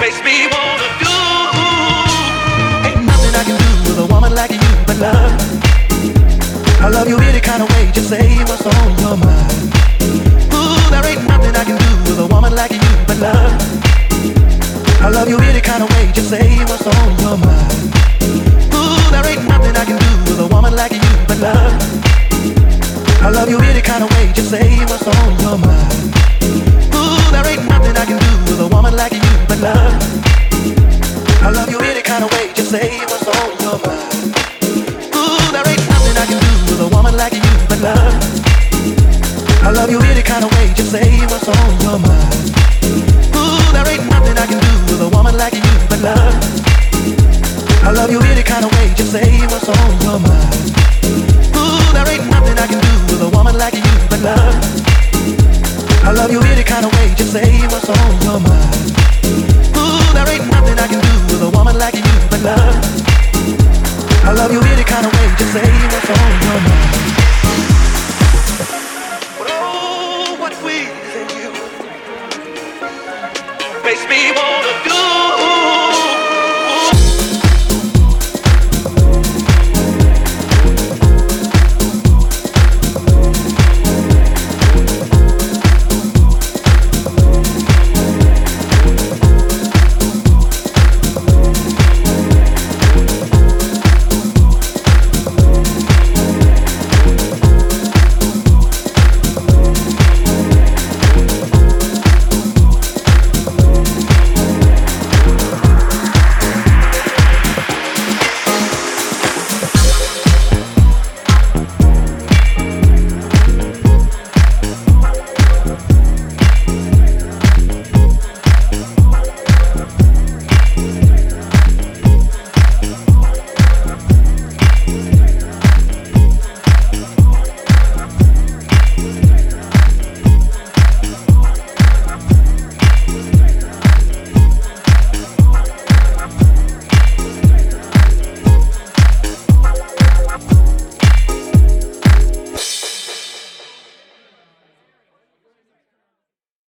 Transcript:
makes me wanna do. Ain't nothing I can do with a woman like you but love. I love you any kind of way, just say what's on your mind. Ooh, there ain't nothing I can do with a woman like you but love. I love you any kind of way, just say what's on your mind. Ooh, there ain't nothing I can do with a woman like you but love. I love you any kind of way, just say what's on your mind. Ooh, there ain't nothing I can do with a woman like you but love. I love you any kind of way, just say what's on your mind. Ooh, there ain't nothing I can do with a woman like you but love. I love you any kind of way, just say what's on your mind. Ooh, there ain't nothing I can do with a woman like you but love. I love you any kind of way, just say what's on your mind. Ooh, there ain't nothing I can do with a woman like you but love. I love you any kind of way, just say what's on your mind. Ooh, there ain't nothing I can do with a woman like you but love. I love you any kind of way, just say what's on your mind. But oh, what pleases you makes me wanna do.